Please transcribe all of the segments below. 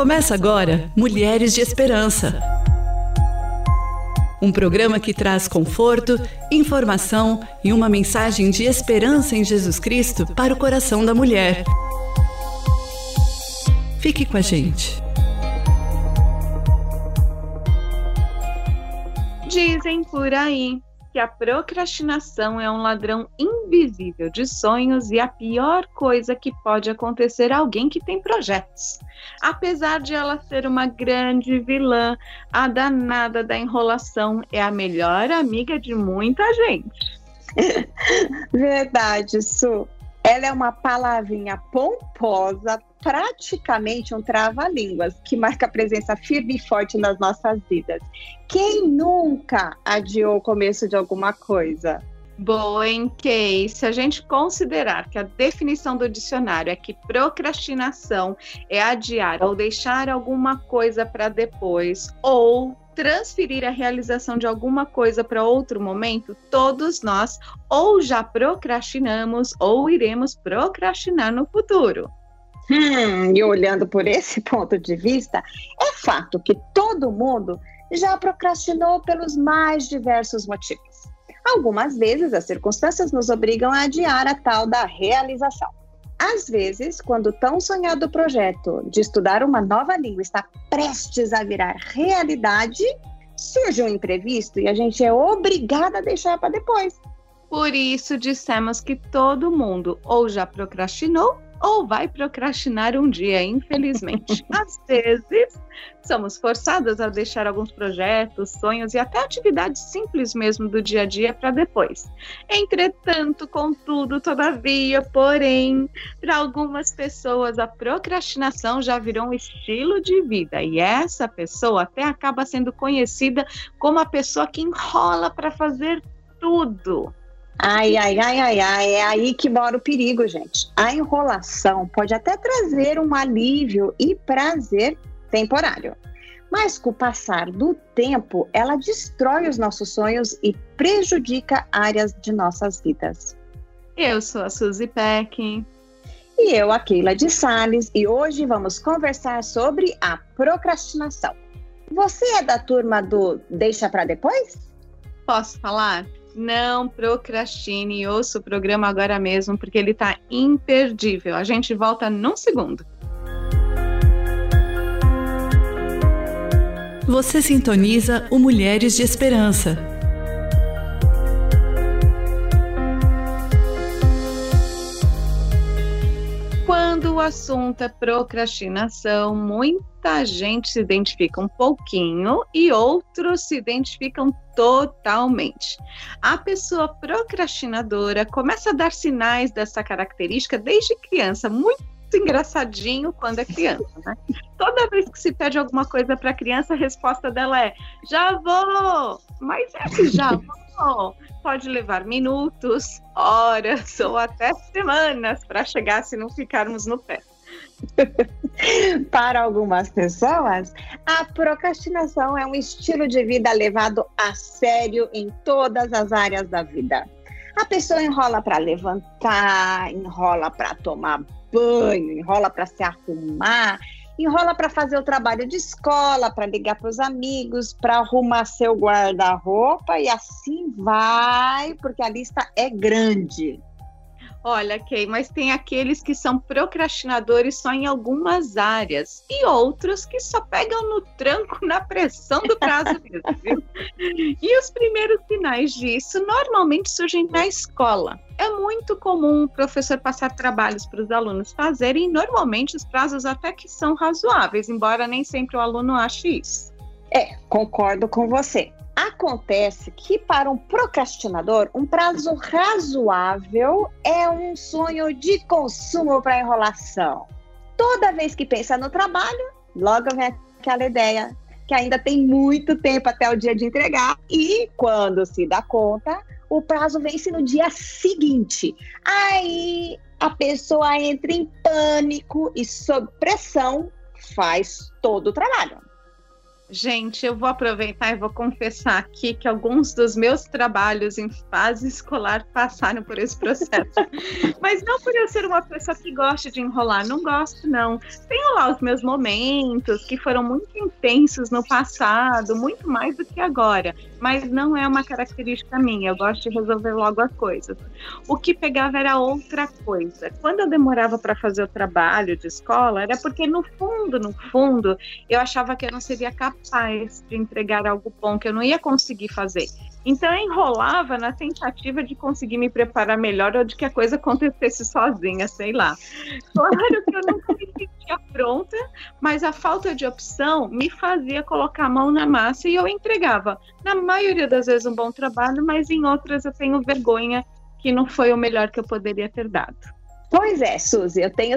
Começa agora Mulheres de Esperança. Um programa que traz conforto, informação e uma mensagem de esperança em Jesus Cristo para o coração da mulher. Fique com a gente. Dizem por aí que a procrastinação é um ladrão invisível de sonhos e a pior coisa que pode acontecer a alguém que tem projetos. Apesar de ela ser uma grande vilã, a danada da enrolação é a melhor amiga de muita gente. Verdade, Su. Ela é uma palavrinha pomposa, praticamente um trava-línguas, que marca a presença firme e forte nas nossas vidas. Quem nunca adiou o começo de alguma coisa? Boa, hein, Kay? Se a gente considerar que a definição do dicionário é que procrastinação é adiar ou deixar alguma coisa para depois, ou transferir a realização de alguma coisa para outro momento, todos nós ou já procrastinamos ou iremos procrastinar no futuro. E olhando por esse ponto de vista, é fato que todo mundo já procrastinou pelos mais diversos motivos. Algumas vezes as circunstâncias nos obrigam a adiar a tal da realização. Às vezes, quando o tão sonhado projeto de estudar uma nova língua está prestes a virar realidade, surge um imprevisto e a gente é obrigada a deixar para depois. Por isso dissemos que todo mundo ou já procrastinou ou vai procrastinar um dia, infelizmente. Às vezes, somos forçadas a deixar alguns projetos, sonhos e até atividades simples mesmo do dia a dia para depois. Entretanto, contudo, todavia, porém, para algumas pessoas a procrastinação já virou um estilo de vida e essa pessoa até acaba sendo conhecida como a pessoa que enrola para fazer tudo. Ai, é aí que mora o perigo, gente. A enrolação pode até trazer um alívio e prazer temporário, mas com o passar do tempo, ela destrói os nossos sonhos e prejudica áreas de nossas vidas. Eu sou a Suzy Peck. E eu, a Keila de Sales, e hoje vamos conversar sobre a procrastinação. Você é da turma do deixa pra depois? Posso falar? Não procrastine e ouça o programa agora mesmo, porque ele tá imperdível. A gente volta num segundo. Você sintoniza o Mulheres de Esperança. Quando o assunto é procrastinação, muita gente se identifica um pouquinho e outros se identificam totalmente. A pessoa procrastinadora começa a dar sinais dessa característica desde criança, muito engraçadinho quando é criança, né? Toda vez que se pede alguma coisa para a criança, a resposta dela é: já vou! Mas esse já vou pode levar minutos, horas ou até semanas para chegar se não ficarmos no pé. Para algumas pessoas, a procrastinação é um estilo de vida levado a sério em todas as áreas da vida. A pessoa enrola para levantar, enrola para tomar banho, enrola para se arrumar, enrola para fazer o trabalho de escola, para ligar para os amigos, para arrumar seu guarda-roupa e assim vai, porque a lista é grande. Olha, Kay, mas tem aqueles que são procrastinadores só em algumas áreas e outros que só pegam no tranco na pressão do prazo mesmo, viu? E os primeiros sinais disso normalmente surgem na escola. É muito comum o professor passar trabalhos para os alunos fazerem e normalmente os prazos até que são razoáveis, embora nem sempre o aluno ache isso. Concordo com você. Acontece que para um procrastinador, um prazo razoável é um sonho de consumo para enrolação. Toda vez que pensa no trabalho, logo vem aquela ideia que ainda tem muito tempo até o dia de entregar e quando se dá conta, o prazo vence no dia seguinte. Aí a pessoa entra em pânico e sob pressão faz todo o trabalho. Gente, eu vou aproveitar e vou confessar aqui que alguns dos meus trabalhos em fase escolar passaram por esse processo. Mas não por eu ser uma pessoa que gosta de enrolar, não gosto, não. Tenho lá os meus momentos que foram muito intensos no passado, muito mais do que agora. Mas não é uma característica minha, eu gosto de resolver logo as coisas. O que pegava era outra coisa. Quando eu demorava para fazer o trabalho de escola, era porque no fundo, eu achava que eu não seria capaz de entregar algo bom, que eu não ia conseguir fazer. Então eu enrolava na tentativa de conseguir me preparar melhor ou de que a coisa acontecesse sozinha, sei lá. Claro que eu nunca me sentia pronta, mas a falta de opção me fazia colocar a mão na massa e eu entregava. Na maioria das vezes um bom trabalho, mas em outras eu tenho vergonha que não foi o melhor que eu poderia ter dado. Pois é, Suzy, eu tenho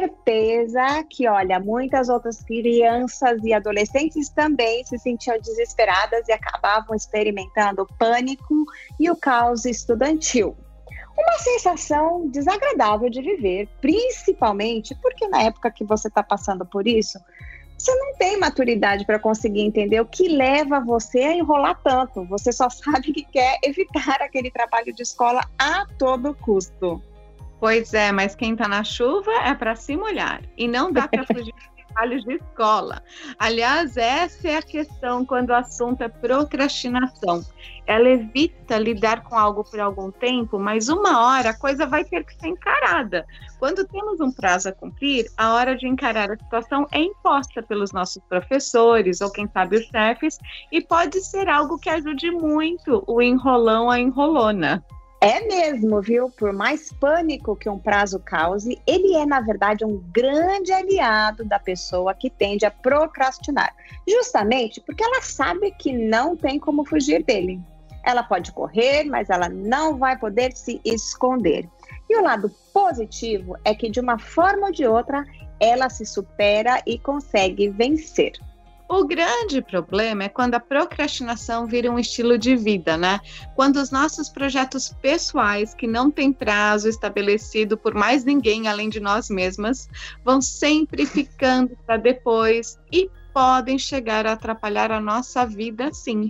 certeza que, olha, muitas outras crianças e adolescentes também se sentiam desesperadas e acabavam experimentando o pânico e o caos estudantil. Uma sensação desagradável de viver, principalmente porque na época que você está passando por isso, você não tem maturidade para conseguir entender o que leva você a enrolar tanto. Você só sabe que quer evitar aquele trabalho de escola a todo custo. Pois é, mas quem está na chuva é para se molhar e não dá para fugir de trabalhos de escola. Aliás, essa é a questão quando o assunto é procrastinação. Ela evita lidar com algo por algum tempo, mas uma hora a coisa vai ter que ser encarada. Quando temos um prazo a cumprir, a hora de encarar a situação é imposta pelos nossos professores ou quem sabe os chefes e pode ser algo que ajude muito o enrolão, a enrolona. É mesmo, viu? Por mais pânico que um prazo cause, ele é, na verdade, um grande aliado da pessoa que tende a procrastinar. Justamente porque ela sabe que não tem como fugir dele. Ela pode correr, mas ela não vai poder se esconder. E o lado positivo é que, de uma forma ou de outra, ela se supera e consegue vencer. O grande problema é quando a procrastinação vira um estilo de vida, né? Quando os nossos projetos pessoais, que não têm prazo estabelecido por mais ninguém além de nós mesmas, vão sempre ficando para depois e podem chegar a atrapalhar a nossa vida, sim.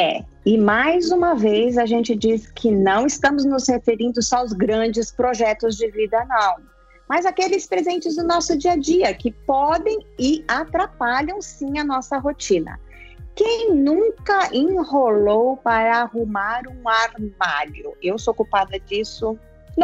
E mais uma vez a gente diz que não estamos nos referindo só aos grandes projetos de vida, não. Mas aqueles presentes do nosso dia a dia que podem e atrapalham sim a nossa rotina. Quem nunca enrolou para arrumar um armário? Eu sou culpada disso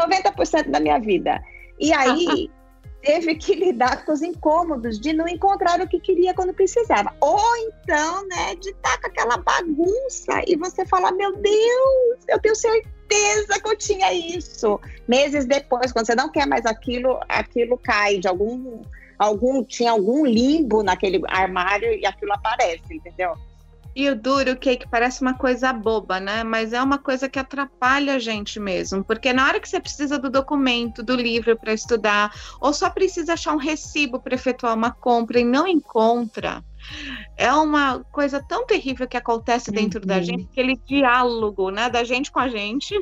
90% da minha vida. E aí teve que lidar com os incômodos de não encontrar o que queria quando precisava. Ou então, né, de estar com aquela bagunça e você falar, meu Deus, eu tenho certeza que eu tinha isso. Meses depois, quando você não quer mais aquilo cai de tinha algum limbo naquele armário e aquilo aparece, entendeu? E o duro que parece uma coisa boba, né? Mas é uma coisa que atrapalha a gente mesmo. Porque na hora que você precisa do documento, do livro para estudar, ou só precisa achar um recibo para efetuar uma compra e não encontra, é uma coisa tão terrível que acontece dentro da gente, aquele diálogo, né, da gente com a gente,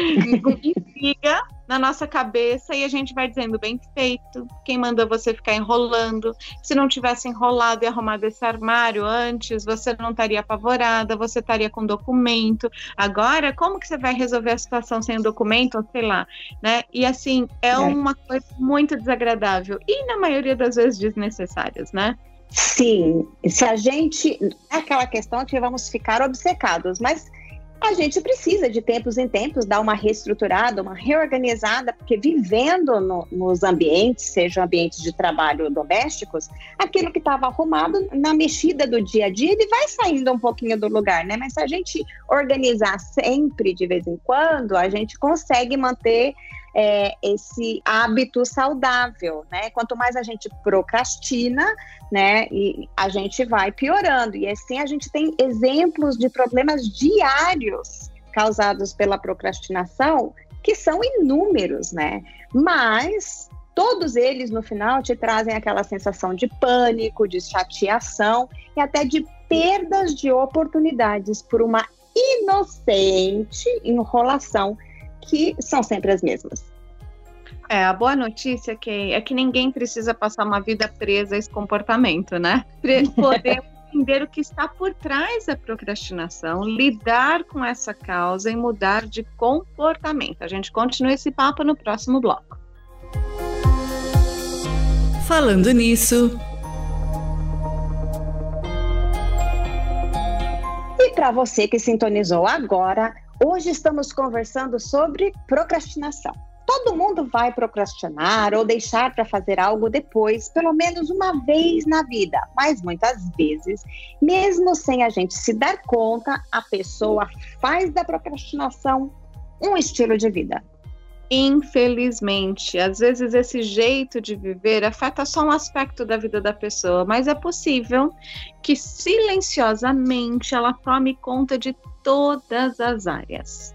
fica na nossa cabeça e a gente vai dizendo, bem feito, quem mandou você ficar enrolando? Se não tivesse enrolado e arrumado esse armário antes, você não estaria apavorada, você estaria com documento. Agora, como que você vai resolver a situação sem o documento, ou sei lá, né? E assim, é uma coisa muito desagradável e na maioria das vezes desnecessárias, né? Sim, se a gente... É aquela questão que vamos ficar obcecados, mas a gente precisa de tempos em tempos dar uma reestruturada, uma reorganizada, porque vivendo nos ambientes, sejam ambientes de trabalho domésticos, aquilo que estava arrumado na mexida do dia a dia, ele vai saindo um pouquinho do lugar, né? Mas se a gente organizar sempre, de vez em quando, a gente consegue manter esse hábito saudável, né? Quanto mais a gente procrastina, né, e a gente vai piorando. E assim a gente tem exemplos de problemas diários causados pela procrastinação que são inúmeros, né? Mas todos eles no final te trazem aquela sensação de pânico, de chateação e até de perdas de oportunidades por uma inocente enrolação que são sempre as mesmas. A boa notícia é que ninguém precisa passar uma vida presa a esse comportamento, né? Podemos entender o que está por trás da procrastinação, lidar com essa causa e mudar de comportamento. A gente continua esse papo no próximo bloco. Falando nisso... E para você que sintonizou agora, hoje estamos conversando sobre procrastinação. Todo mundo vai procrastinar ou deixar para fazer algo depois, pelo menos uma vez na vida. Mas muitas vezes, mesmo sem a gente se dar conta, a pessoa faz da procrastinação um estilo de vida. Infelizmente, às vezes esse jeito de viver afeta só um aspecto da vida da pessoa, mas é possível que silenciosamente ela tome conta de todas as áreas.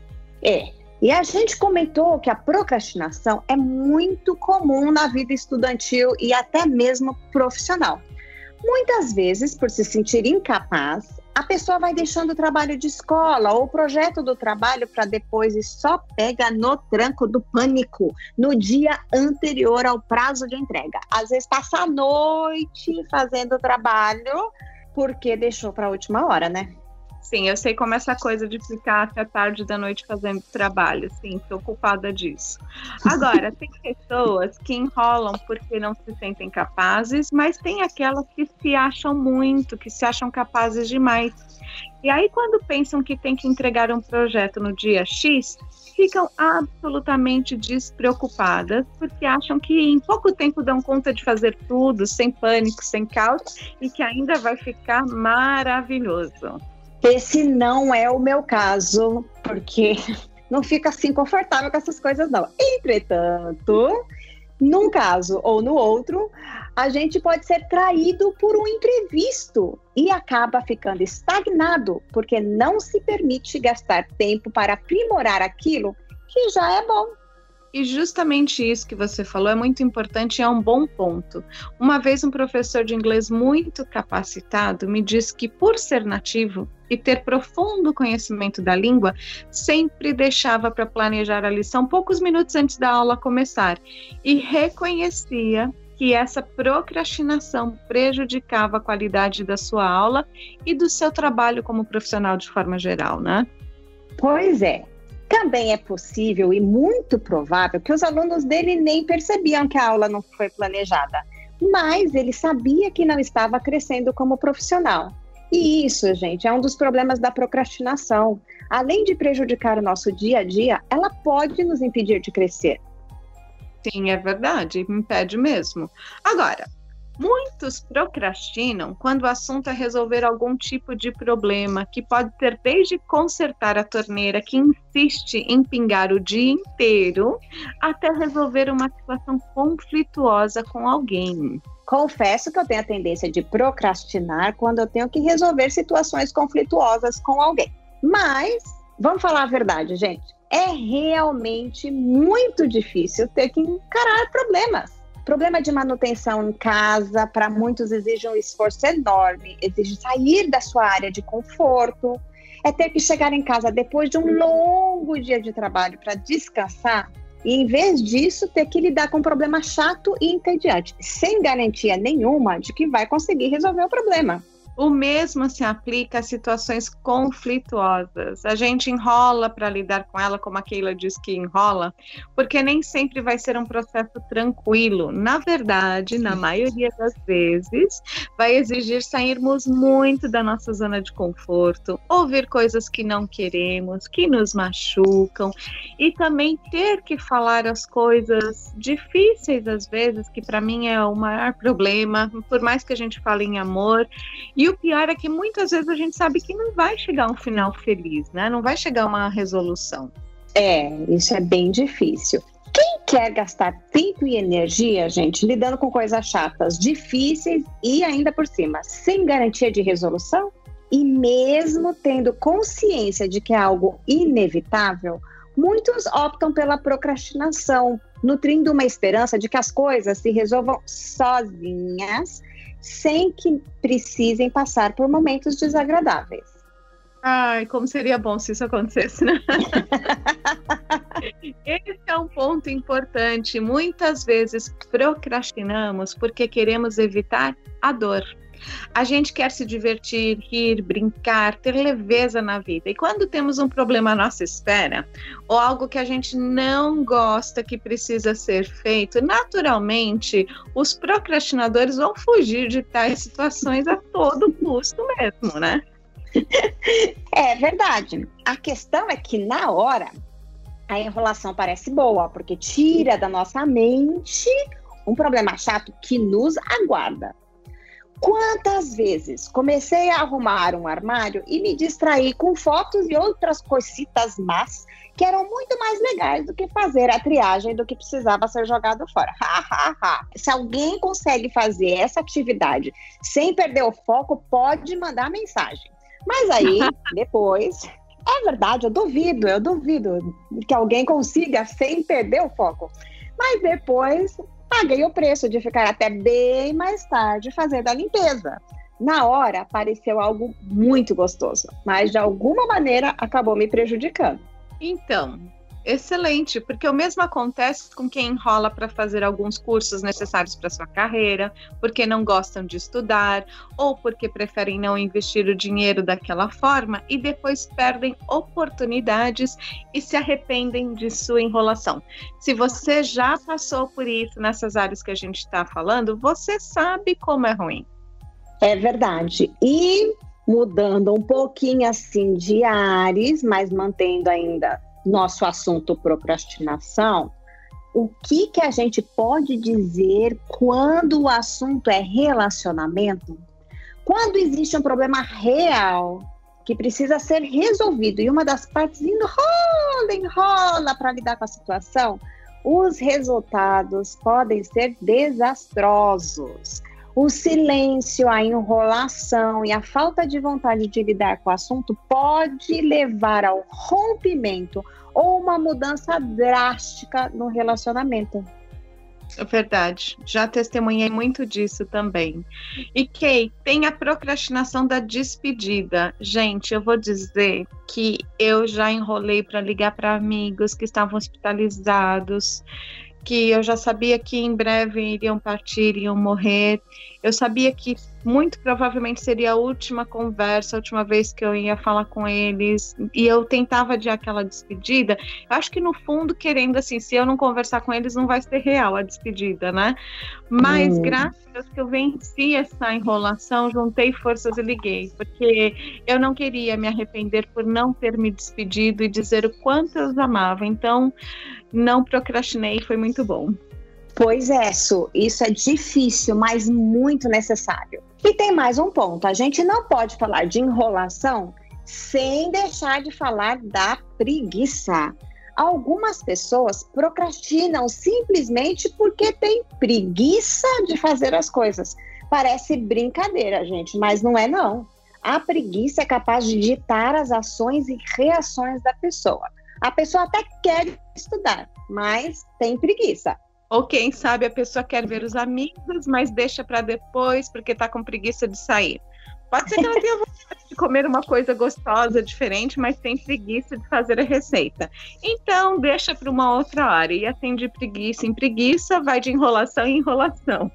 E a gente comentou que a procrastinação é muito comum na vida estudantil e até mesmo profissional. Muitas vezes, por se sentir incapaz, a pessoa vai deixando o trabalho de escola ou o projeto do trabalho para depois e só pega no tranco do pânico no dia anterior ao prazo de entrega. Às vezes passa a noite fazendo o trabalho porque deixou para a última hora, né? Sim, eu sei como essa coisa de ficar até tarde da noite fazendo trabalho, sim, estou culpada disso. Agora, tem pessoas que enrolam porque não se sentem capazes, mas tem aquelas que se acham muito, que se acham capazes demais. E aí, quando pensam que tem que entregar um projeto no dia X, ficam absolutamente despreocupadas, porque acham que em pouco tempo dão conta de fazer tudo, sem pânico, sem caos, e que ainda vai ficar maravilhoso. Esse não é o meu caso, porque não fica assim confortável com essas coisas, não. Entretanto, num caso ou no outro, a gente pode ser traído por um imprevisto e acaba ficando estagnado, porque não se permite gastar tempo para aprimorar aquilo que já é bom. E justamente isso que você falou é muito importante e é um bom ponto. Uma vez um professor de inglês muito capacitado me disse que, por ser nativo e ter profundo conhecimento da língua, sempre deixava para planejar a lição poucos minutos antes da aula começar e reconhecia que essa procrastinação prejudicava a qualidade da sua aula e do seu trabalho como profissional de forma geral, né? Pois é. Também é possível e muito provável que os alunos dele nem percebiam que a aula não foi planejada, mas ele sabia que não estava crescendo como profissional. E isso, gente, é um dos problemas da procrastinação. Além de prejudicar o nosso dia a dia, ela pode nos impedir de crescer. Sim, é verdade, impede mesmo. Agora, muitos procrastinam quando o assunto é resolver algum tipo de problema, que pode ser desde consertar a torneira que insiste em pingar o dia inteiro, até resolver uma situação conflituosa com alguém. Confesso que eu tenho a tendência de procrastinar quando eu tenho que resolver situações conflituosas com alguém. Mas, vamos falar a verdade, gente, é realmente muito difícil ter que encarar problemas. Problema de manutenção em casa, para muitos exige um esforço enorme, exige sair da sua área de conforto, é ter que chegar em casa depois de um longo dia de trabalho para descansar e, em vez disso, ter que lidar com um problema chato e entediante, sem garantia nenhuma de que vai conseguir resolver o problema. O mesmo se aplica a situações conflituosas. A gente enrola para lidar com ela, como a Keila diz que enrola, porque nem sempre vai ser um processo tranquilo. Na verdade, na maioria das vezes, vai exigir sairmos muito da nossa zona de conforto, ouvir coisas que não queremos, que nos machucam, e também ter que falar as coisas difíceis, às vezes, que para mim é o maior problema, por mais que a gente fale em amor. E o pior é que muitas vezes a gente sabe que não vai chegar a um final feliz, né? Não vai chegar a uma resolução. Isso é bem difícil. Quem quer gastar tempo e energia, gente, lidando com coisas chatas, difíceis e ainda por cima, sem garantia de resolução? E mesmo tendo consciência de que é algo inevitável, muitos optam pela procrastinação, nutrindo uma esperança de que as coisas se resolvam sozinhas, sem que precisem passar por momentos desagradáveis. Ai, como seria bom se isso acontecesse, né? Esse é um ponto importante. Muitas vezes procrastinamos porque queremos evitar a dor. A gente quer se divertir, rir, brincar, ter leveza na vida. E quando temos um problema à nossa espera, ou algo que a gente não gosta que precisa ser feito, naturalmente, os procrastinadores vão fugir de tais situações a todo custo mesmo, né? É verdade. A questão é que na hora a enrolação parece boa, porque tira da nossa mente um problema chato que nos aguarda. Quantas vezes comecei a arrumar um armário e me distraí com fotos e outras cositas más que eram muito mais legais do que fazer a triagem do que precisava ser jogado fora. Se alguém consegue fazer essa atividade sem perder o foco, pode mandar mensagem. Mas aí, depois, é verdade, eu duvido que alguém consiga sem perder o foco. Mas depois paguei o preço de ficar até bem mais tarde fazendo a limpeza. Na hora, pareceu algo muito gostoso, mas de alguma maneira acabou me prejudicando. Então, excelente, porque o mesmo acontece com quem enrola para fazer alguns cursos necessários para sua carreira, porque não gostam de estudar, ou porque preferem não investir o dinheiro daquela forma e depois perdem oportunidades e se arrependem de sua enrolação. Se você já passou por isso nessas áreas que a gente está falando, você sabe como é ruim. É verdade. E mudando um pouquinho assim de ares, mas mantendo ainda nosso assunto procrastinação, o que a gente pode dizer quando o assunto é relacionamento? Quando existe um problema real que precisa ser resolvido e uma das partes enrola para lidar com a situação, os resultados podem ser desastrosos. O silêncio, a enrolação e a falta de vontade de lidar com o assunto pode levar ao rompimento ou uma mudança drástica no relacionamento. É verdade, já testemunhei muito disso também. E Kay, tem a procrastinação da despedida. Gente, eu vou dizer que eu já enrolei para ligar para amigos que estavam hospitalizados, que eu já sabia que em breve iriam partir, iriam morrer. Eu sabia que muito provavelmente seria a última conversa, a última vez que eu ia falar com eles, e eu tentava adiar aquela despedida. Eu acho que no fundo, querendo assim, se eu não conversar com eles, não vai ser real a despedida, né? Mas graças a Deus que eu venci essa enrolação, juntei forças e liguei, porque eu não queria me arrepender por não ter me despedido e dizer o quanto eu os amava. Então, não procrastinei, foi muito bom. Pois é, Su, isso é difícil, mas muito necessário. E tem mais um ponto, a gente não pode falar de enrolação sem deixar de falar da preguiça. Algumas pessoas procrastinam simplesmente porque têm preguiça de fazer as coisas. Parece brincadeira, gente, mas não é não. A preguiça é capaz de ditar as ações e reações da pessoa. A pessoa até quer estudar, mas tem preguiça. Ou quem sabe a pessoa quer ver os amigos, mas deixa para depois porque está com preguiça de sair. Pode ser que ela tenha vontade de comer uma coisa gostosa, diferente, mas tem preguiça de fazer a receita. Então, deixa para uma outra hora. E assim, de preguiça em preguiça, vai de enrolação em enrolação.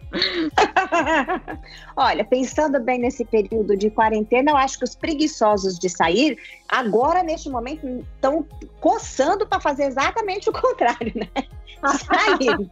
Olha, pensando bem nesse período de quarentena, eu acho que os preguiçosos de sair, agora, neste momento, estão coçando para fazer exatamente o contrário, né? Sair.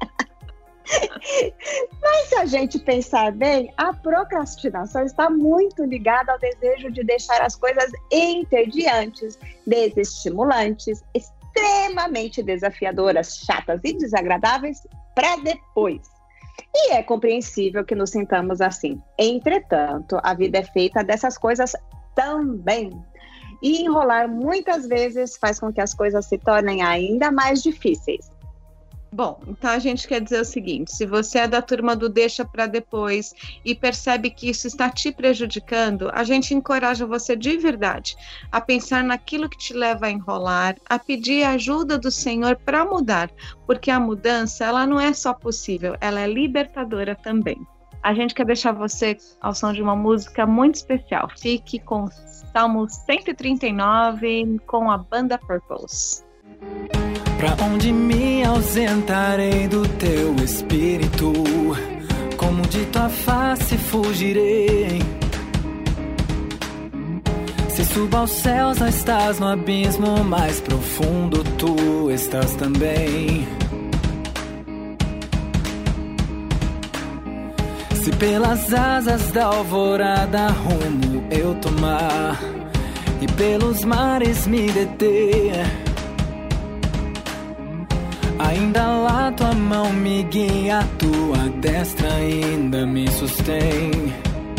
Mas se a gente pensar bem, a procrastinação está muito ligada ao desejo de deixar as coisas entediantes, desestimulantes, extremamente desafiadoras, chatas e desagradáveis para depois. E é compreensível que nos sintamos assim. Entretanto, a vida é feita dessas coisas também. E enrolar muitas vezes faz com que as coisas se tornem ainda mais difíceis. Bom, então a gente quer dizer o seguinte, se você é da turma do deixa para depois e percebe que isso está te prejudicando, a gente encoraja você de verdade a pensar naquilo que te leva a enrolar, a pedir a ajuda do Senhor para mudar, porque a mudança, ela não é só possível, ela é libertadora também. A gente quer deixar você ao som de uma música muito especial. Fique com Salmo 139 com a banda Purpose. Pra onde me ausentarei do teu espírito? Como de tua face fugirei. Se subo aos céus, não estás no abismo mais profundo, tu estás também. Se pelas asas da alvorada rumo eu tomar e pelos mares me deter, ainda lá tua mão me guia, tua destra ainda me sustém.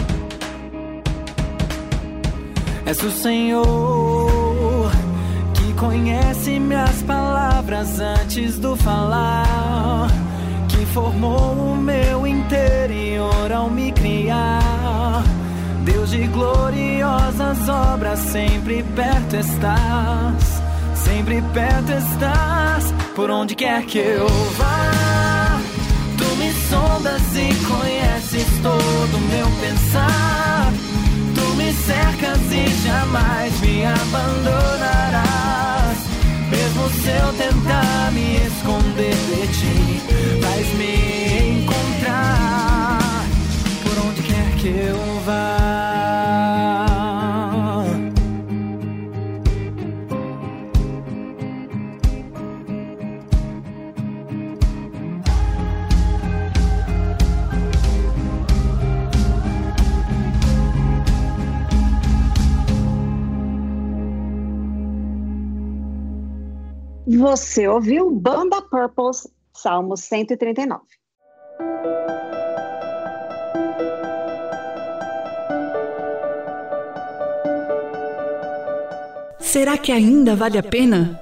És o Senhor que conhece minhas palavras antes do falar, que formou o meu interior ao me criar. Deus de gloriosas obras, sempre perto estás, sempre perto estás. Por onde quer que eu vá, tu me sondas e conheces todo o meu pensar. Tu me cercas e jamais me abandonarás. Mesmo se eu tentar me esconder de ti, vais me encontrar por onde quer que eu vá. Você ouviu Banda Purples, Salmo 139. Será que ainda vale a pena?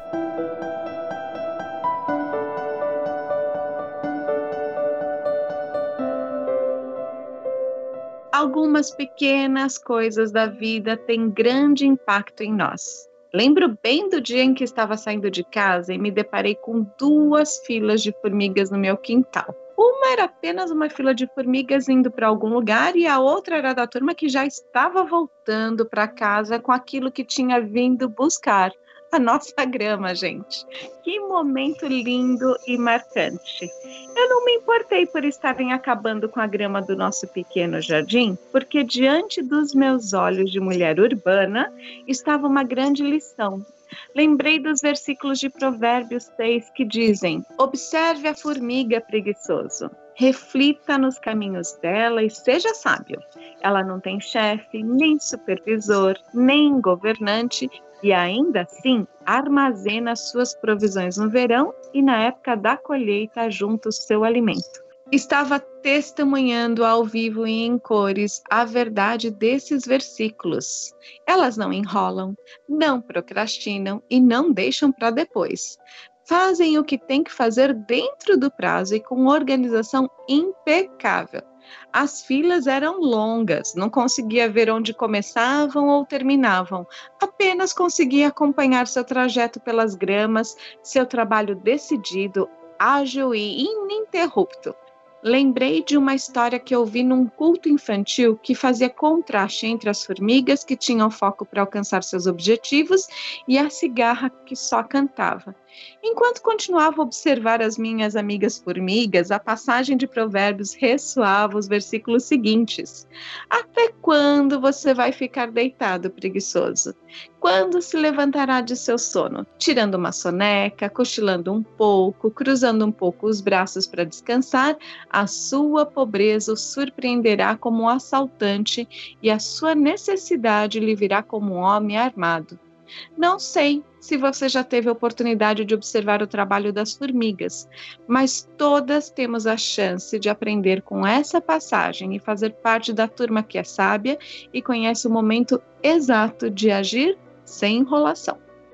Algumas pequenas coisas da vida têm grande impacto em nós. Lembro bem do dia em que estava saindo de casa e me deparei com 2 filas de formigas no meu quintal. Uma era apenas uma fila de formigas indo para algum lugar e a outra era da turma que já estava voltando para casa com aquilo que tinha vindo buscar, a nossa grama, gente. Que momento lindo e marcante. Eu não me importei por estarem acabando com a grama do nosso pequeno jardim, porque diante dos meus olhos de mulher urbana estava uma grande lição. Lembrei dos versículos de Provérbios 6 que dizem: observe a formiga preguiçoso, reflita nos caminhos dela e seja sábio. Ela não tem chefe, nem supervisor, nem governante, e ainda assim armazena suas provisões no verão e na época da colheita junta o seu alimento. Estava testemunhando ao vivo e em cores a verdade desses versículos. Elas não enrolam, não procrastinam e não deixam para depois. Fazem o que tem que fazer dentro do prazo e com organização impecável. As filas eram longas, não conseguia ver onde começavam ou terminavam, apenas conseguia acompanhar seu trajeto pelas gramas, seu trabalho decidido, ágil e ininterrupto. Lembrei de uma história que eu vi num culto infantil que fazia contraste entre as formigas que tinham foco para alcançar seus objetivos e a cigarra que só cantava. Enquanto continuava a observar as minhas amigas formigas, a passagem de Provérbios ressoava os versículos seguintes: até quando você vai ficar deitado, preguiçoso? Quando se levantará de seu sono? Tirando uma soneca, cochilando um pouco, cruzando um pouco os braços para descansar, a sua pobreza o surpreenderá como um assaltante e a sua necessidade lhe virá como um homem armado. Não sei se você já teve a oportunidade de observar o trabalho das formigas, mas todas temos a chance de aprender com essa passagem e fazer parte da turma que é sábia e conhece o momento exato de agir sem enrolação.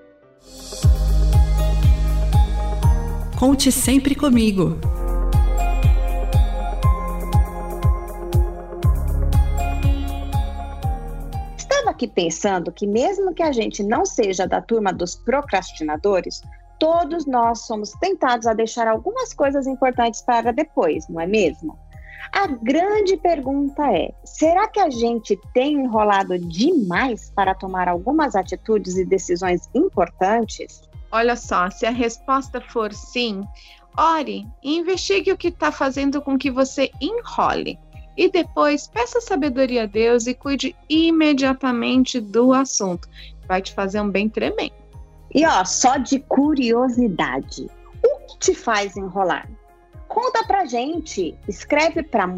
Conte sempre comigo. Aqui pensando que mesmo que a gente não seja da turma dos procrastinadores, todos nós somos tentados a deixar algumas coisas importantes para depois, não é mesmo? A grande pergunta é: será que a gente tem enrolado demais para tomar algumas atitudes e decisões importantes? Olha só, se a resposta for sim, ore e investigue o que está fazendo com que você enrole. e depois peça sabedoria a Deus e cuide imediatamente do assunto. Vai te fazer um bem tremendo. E só de curiosidade, o que te faz enrolar? Conta pra gente, escreve para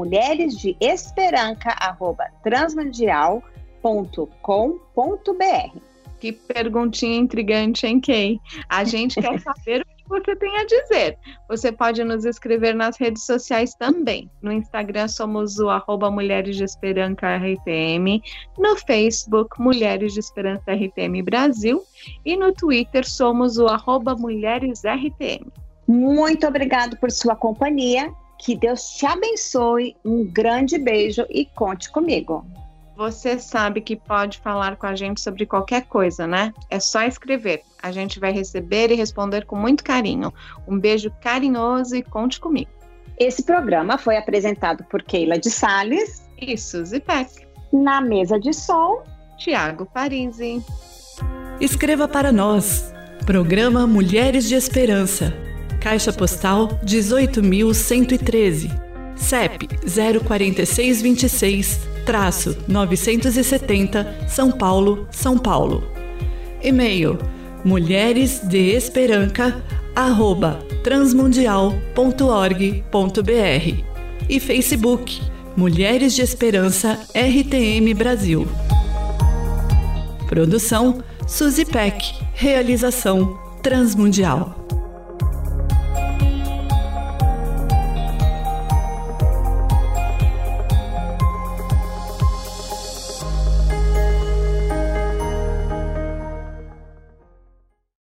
mulheresdeesperanca@transmundial.com.br. Que perguntinha intrigante, hein, Kay? A gente quer saber o que você tem a dizer. Você pode nos escrever nas redes sociais também. No Instagram somos o @Mulheres de Esperança RTM, no Facebook Mulheres de Esperança RTM Brasil e no Twitter somos o @MulheresRTM. Muito obrigado por sua companhia. Que Deus te abençoe. Um grande beijo e conte comigo. Você sabe que pode falar com a gente sobre qualquer coisa, né? É só escrever. A gente vai receber e responder com muito carinho. Um beijo carinhoso e conte comigo. Esse programa foi apresentado por Keila de Sales e Suzy Peck. Na mesa de som, Tiago Parisi. Escreva para nós. Programa Mulheres de Esperança. Caixa Postal 18.113. CEP 04626-970, São Paulo, São Paulo. E-mail mulheresdeesperanca@transmundial.org.br e Facebook Mulheres de Esperança RTM Brasil. Produção Suzy Peck. Realização Transmundial.